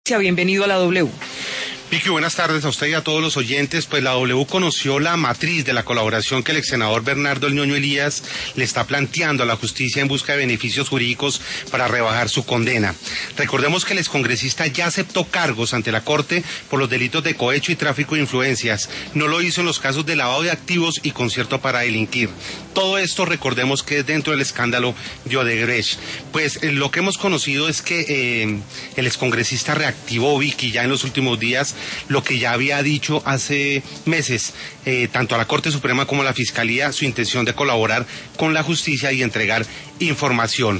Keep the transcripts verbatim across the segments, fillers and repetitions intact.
Bienvenido a la W. Vicky, buenas tardes a usted y a todos los oyentes. Pues la W conoció la matriz de la colaboración que el ex senador Bernardo El Ñoño Elías le está planteando a la justicia en busca de beneficios jurídicos para rebajar su condena. Recordemos que el excongresista ya aceptó cargos ante la Corte por los delitos de cohecho y tráfico de influencias. No lo hizo en los casos de lavado de activos y concierto para delinquir. Todo esto recordemos que es dentro del escándalo de Odebrecht. Pues eh, lo que hemos conocido es que eh, el excongresista reactivó, Vicky, ya en los últimos días lo que ya había dicho hace meses, eh, tanto a la Corte Suprema como a la Fiscalía, su intención de colaborar con la justicia y entregar información.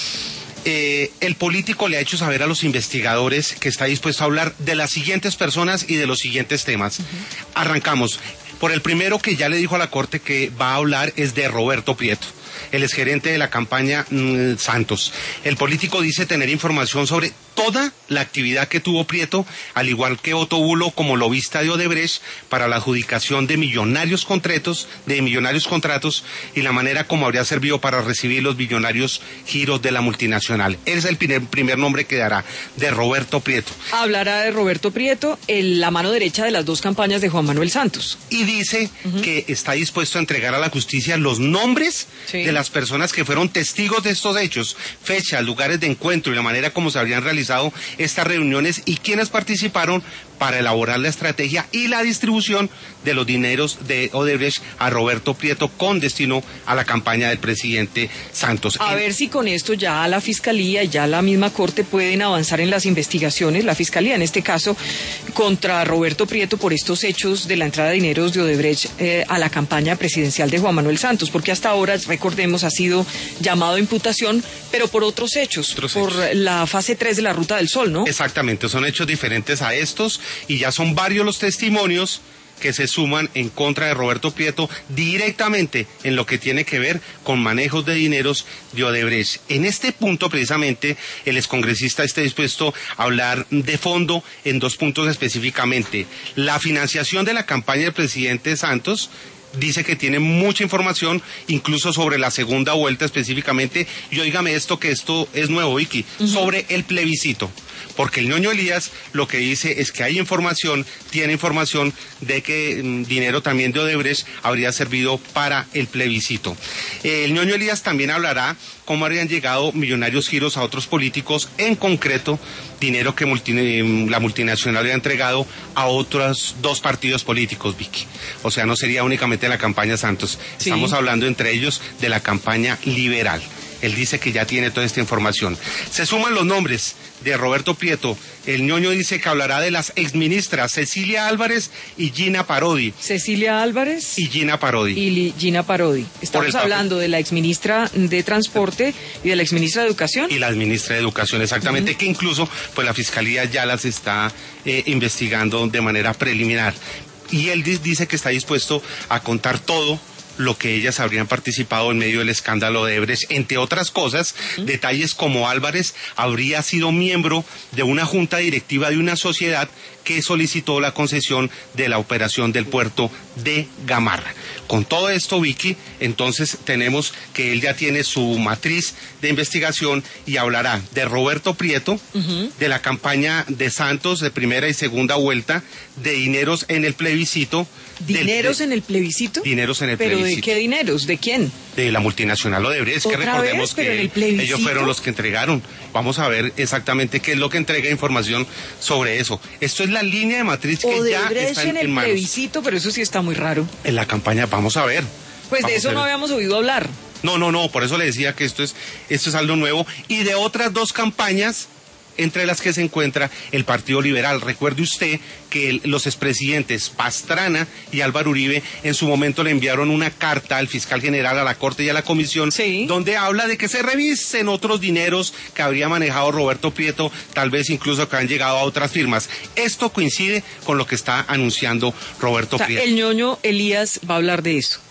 Eh, el político le ha hecho saber a los investigadores que está dispuesto a hablar de las siguientes personas y de los siguientes temas. Uh-huh. Arrancamos. Por el primero que ya le dijo a la Corte que va a hablar es de Roberto Prieto, el exgerente de la campaña mmm, Santos. El político dice tener información sobre toda la actividad que tuvo Prieto, al igual que Otto Bulo como lobista de Odebrecht, para la adjudicación de millonarios contratos, de millonarios contratos y la manera como habría servido para recibir los millonarios giros de la multinacional. Ese es el primer, primer nombre que dará, de Roberto Prieto. Hablará de Roberto Prieto, el, la mano derecha de las dos campañas de Juan Manuel Santos. Y dice uh-huh. que está dispuesto a entregar a la justicia los nombres sí. de las personas que fueron testigos de estos hechos, fechas, lugares de encuentro y la manera como se habrían realizado estas reuniones y quienes participaron para elaborar la estrategia y la distribución de los dineros de Odebrecht a Roberto Prieto con destino a la campaña del presidente Santos. A en... ver si con esto ya la Fiscalía y ya la misma Corte pueden avanzar en las investigaciones, la Fiscalía en este caso, contra Roberto Prieto por estos hechos de la entrada de dineros de Odebrecht eh, a la campaña presidencial de Juan Manuel Santos, porque hasta ahora, recordemos, ha sido llamado a imputación, pero por otros hechos, otros por hechos. La fase tres de la Ruta del Sol, ¿no? Exactamente, son hechos diferentes a estos y ya son varios los testimonios que se suman en contra de Roberto Prieto directamente en lo que tiene que ver con manejos de dineros de Odebrecht. En este punto, precisamente, el excongresista está dispuesto a hablar de fondo en dos puntos específicamente. La financiación de la campaña del presidente Santos. Dice que tiene mucha información, incluso sobre la segunda vuelta específicamente, y óigame esto, que esto es nuevo, Vicky, uh-huh. sobre el plebiscito. Porque el Ñoño Elías lo que dice es que hay información, tiene información de que mmm, dinero también de Odebrecht habría servido para el plebiscito. Eh, el Ñoño Elías también hablará cómo habrían llegado millonarios giros a otros políticos, en concreto dinero que multi, la multinacional había entregado a otros dos partidos políticos, Vicky. O sea, no sería únicamente la campaña Santos, sí. Estamos hablando entre ellos de la campaña liberal. Él dice que ya tiene toda esta información. Se suman los nombres de Roberto Prieto. El Ñoño dice que hablará de las exministras Cecilia Álvarez y Gina Parodi. Cecilia Álvarez y Gina Parodi. Y Gina Parodi. Estamos hablando de la exministra de Transporte y de la exministra de Educación. Y la exministra de Educación, exactamente, uh-huh. que incluso pues la Fiscalía ya las está eh, investigando de manera preliminar. Y él dice que está dispuesto a contar todo lo que ellas habrían participado en medio del escándalo de Odebrecht, entre otras cosas, ¿Mm? detalles como Álvarez habría sido miembro de una junta directiva de una sociedad que solicitó la concesión de la operación del puerto de Gamarra. Con todo esto, Vicky, entonces tenemos que él ya tiene su matriz de investigación y hablará de Roberto Prieto, uh-huh. de la campaña de Santos de primera y segunda vuelta, de dineros en el plebiscito. ¿Dineros del, en el plebiscito? Dineros en el ¿Pero plebiscito. ¿Pero de qué dineros? ¿De quién? De la multinacional Odebrecht, es que recordemos vez, que ellos fueron los que entregaron. Vamos a ver exactamente qué es lo que entrega información sobre eso. Esto es la línea de matriz que Odebrecht ya está en, en el en manos. plebiscito, pero eso sí está muy raro. En la campaña, vamos a ver. Pues vamos de eso no habíamos oído hablar. No, no, no, por eso le decía que esto es, esto es algo nuevo. Y de otras dos campañas, entre las que se encuentra el Partido Liberal. Recuerde usted que el, los expresidentes Pastrana y Álvaro Uribe en su momento le enviaron una carta al fiscal general, a la Corte y a la Comisión, sí. donde habla de que se revisen otros dineros que habría manejado Roberto Prieto, tal vez incluso que han llegado a otras firmas. Esto coincide con lo que está anunciando Roberto o sea, Prieto. El Ñoño Elías va a hablar de eso.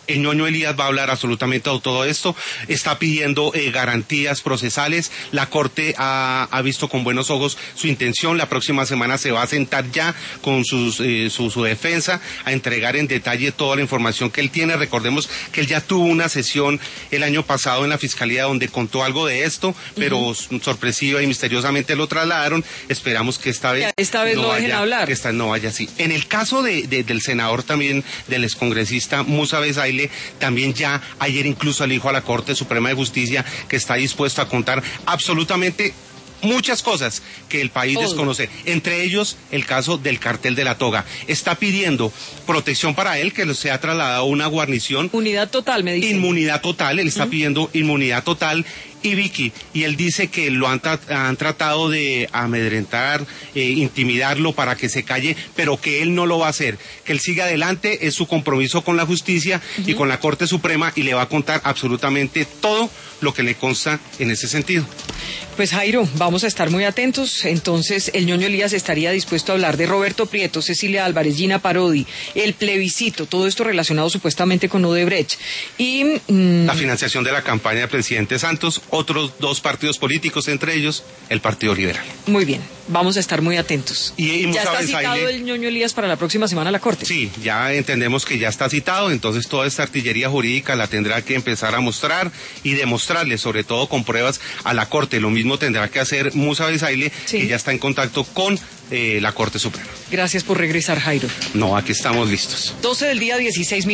El ñoño Elías va a hablar absolutamente de todo esto, está pidiendo eh, garantías procesales, la Corte ha, ha visto con buenos ojos su intención, la próxima semana se va a sentar ya con sus, eh, su, su defensa a entregar en detalle toda la información que él tiene. Recordemos que él ya tuvo una sesión el año pasado en la Fiscalía donde contó algo de esto, pero uh-huh. sorpresiva y misteriosamente lo trasladaron. Esperamos que esta vez, esta vez no, no vaya, dejen hablar. Que esta no vaya así. En el caso de, de, del senador también, del excongresista Musa Bezaile, también ya ayer incluso le dijo a la Corte Suprema de Justicia que está dispuesto a contar absolutamente muchas cosas que el país oh. desconoce, entre ellos el caso del cartel de la toga. Está pidiendo protección para él, que se ha trasladado a una guarnición. Inmunidad total, me dice. Inmunidad total, él está uh-huh. pidiendo inmunidad total. Y Vicky, y él dice que lo han, tra- han tratado de amedrentar, eh, intimidarlo para que se calle, pero que él no lo va a hacer, que él siga adelante, es su compromiso con la justicia uh-huh. y con la Corte Suprema, y le va a contar absolutamente todo lo que le consta en ese sentido. Pues Jairo, vamos a estar muy atentos. Entonces, el ñoño Elías estaría dispuesto a hablar de Roberto Prieto, Cecilia Álvarez, Gina Parodi, el plebiscito, todo esto relacionado supuestamente con Odebrecht. Y mmm... la financiación de la campaña del presidente Santos, otros dos partidos políticos, entre ellos el Partido Liberal. Muy bien, vamos a estar muy atentos. Y, y ¿Ya está Bezaile, citado el ñoño Elías para la próxima semana a la Corte? Sí, ya entendemos que ya está citado, entonces toda esta artillería jurídica la tendrá que empezar a mostrar y demostrarle, sobre todo con pruebas, a la Corte. Lo mismo tendrá que hacer Musa Bezaile, sí. que ya está en contacto con eh, la Corte Suprema. Gracias por regresar, Jairo. No, aquí estamos listos. doce del día, dieciséis minutos.